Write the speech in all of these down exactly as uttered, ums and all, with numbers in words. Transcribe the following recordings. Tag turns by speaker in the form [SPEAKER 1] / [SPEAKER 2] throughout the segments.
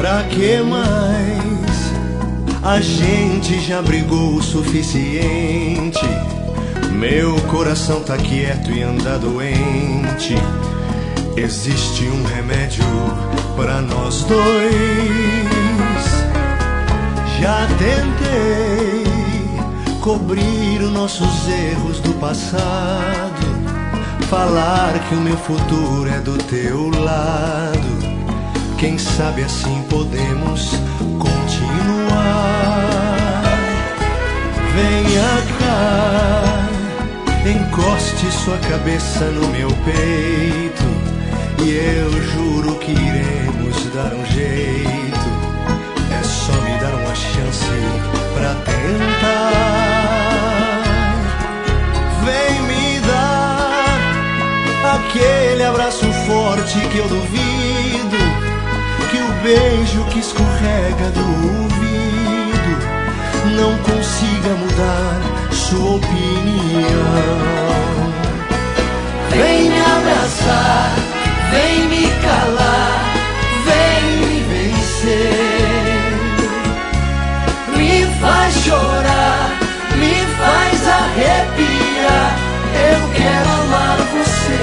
[SPEAKER 1] Pra que mais? A gente já brigou o suficiente. Meu coração tá quieto e anda doente. Existe um remédio pra nós dois. Já tentei cobrir os nossos erros do passado, falar que o meu futuro é do teu lado. Quem sabe assim podemos continuar. Venha cá, encoste sua cabeça no meu peito, e eu juro que iremos dar um jeito. É só me dar uma chance pra tentar. Vem me dar aquele abraço forte que eu duvido, que o beijo que escorrega do ouvido não consiga mudar sua opinião.
[SPEAKER 2] Vem me abraçar, vem me calar, vem me vencer. Me faz chorar, me faz arrepiar. Eu quero amar você.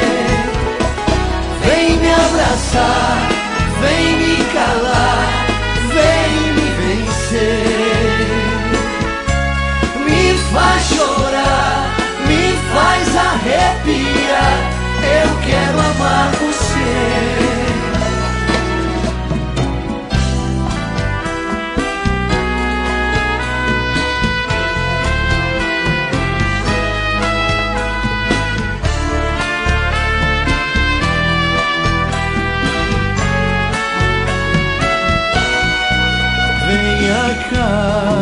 [SPEAKER 2] Vem me abraçar, vem me calar, vem me vencer. Me faz chorar, me faz arrepiar. Eu quero amar você.
[SPEAKER 1] Venha cá,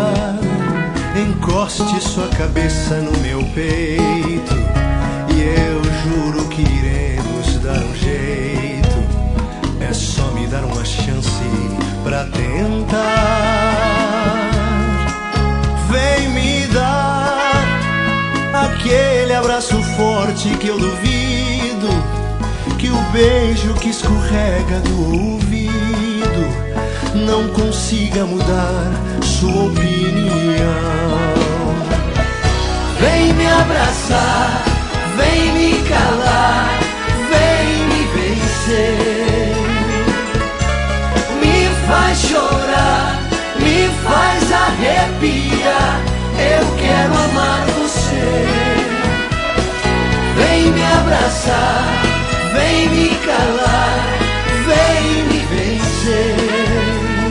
[SPEAKER 1] encoste sua cabeça no meu peito, e eu juro que iremos dar um jeito. É só me dar uma chance pra tentar. Vem me dar aquele abraço forte que eu duvido, que o beijo que escorrega do ouvido não consiga mudar sua opinião.
[SPEAKER 2] Vem me abraçar, vem me calar, vem me vencer. Me faz chorar, me faz arrepiar. Eu quero amar você. Vem me abraçar, vem me calar, vem me vencer.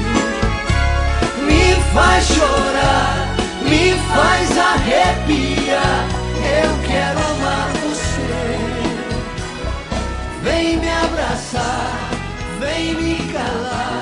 [SPEAKER 2] Me faz chorar, me faz arrepiar. Eu quero amar você. Vem me abraçar, vem me calar.